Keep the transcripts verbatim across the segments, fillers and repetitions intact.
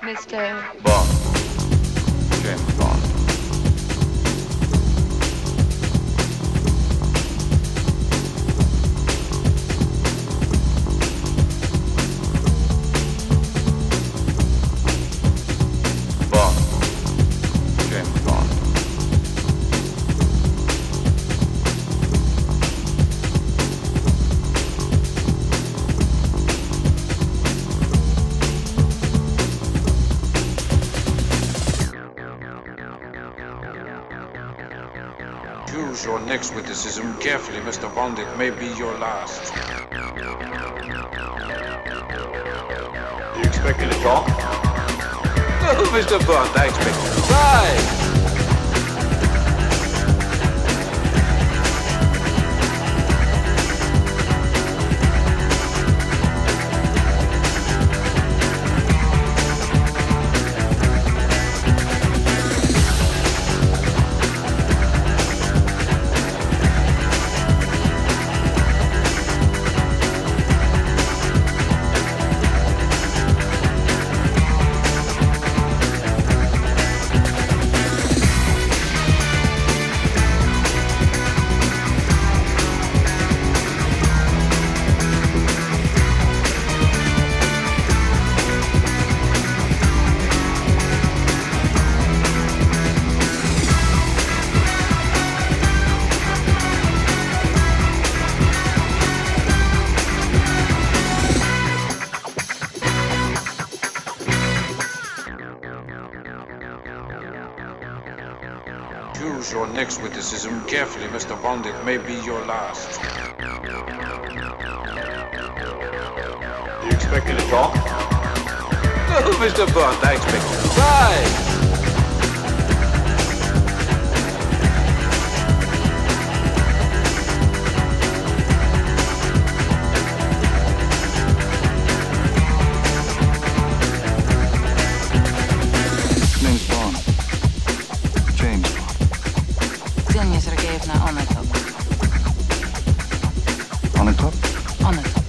Mister Bond. James Bond. Bond. James Bond. Choose your next witticism carefully, Mister Bond. It may be your last. You expect me to talk? No, Mister Bond, I expect you to die. Choose your next witticism carefully, Mister Bond. It may be your last. You expect me to talk? No, Mister Bond, I expect you to die. James Bond. James Bond. Ksenia Sergeyevna Onatop. On the top? Onatop.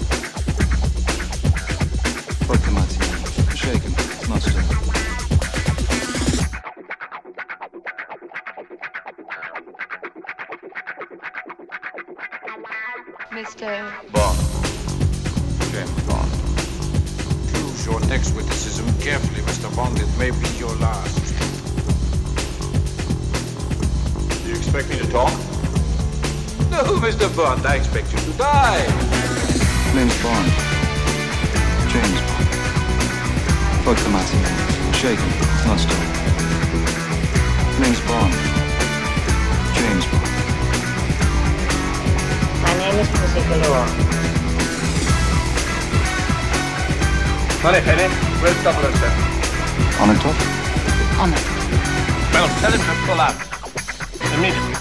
Vodka martini. Shaken. Not stirred. Mister Bond. James Bond. Choose your next witticism carefully, Mister Bond. It may be your last. You expect me to talk? No, Mister Bond, I expect you to die. James Bond. James Bond. Vodka martini. Shaken. Not stirred. James Bond. James Bond. My name is Pussy Galore. Honey, Penny, where's double oh seven? On the top? Onatop. Well, tell him to pull out. Immediately.